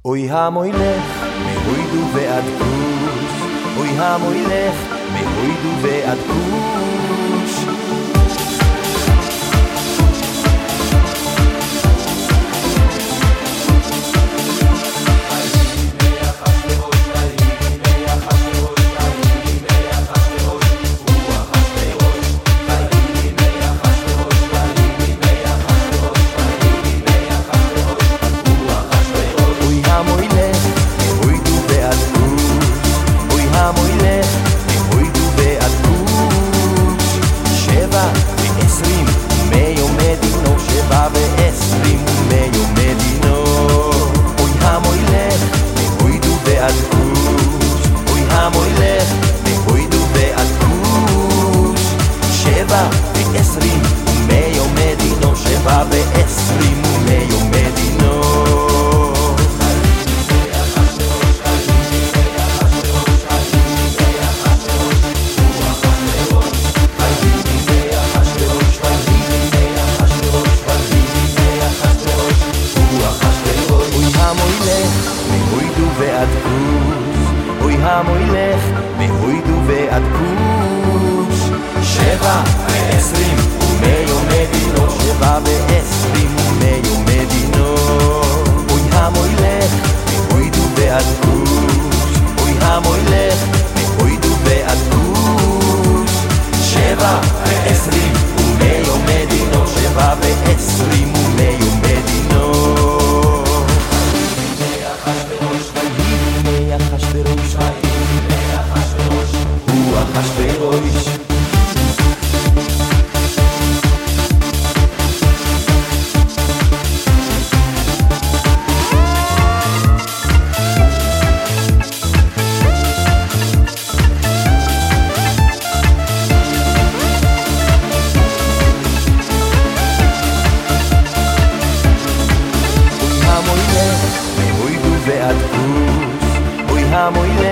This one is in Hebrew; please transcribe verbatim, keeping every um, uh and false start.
אוי המוילך, מהוידו ועד כוש, אוי המוילך, מהוידו ועד כוש. ועשרים ומיו מדינו, שבע ועשרים ומיו מדינו. אוי המוילך מהוידו ועד כוש, אוי המוילך מהוידו ועד כוש. שבע ועשרים ומיו מדינו, שבע ועשרים ומיו מדינו. אוי המוילך מהוידו ועד כוש, אוי המוילך מהוידו ועד כוש. שבע ועשרים ומיו מדינו, שבע ועשרים ומיו מדינו. ויהי אחשוורוש, הוא אחשוורוש. ועד כוש, אוי המוילך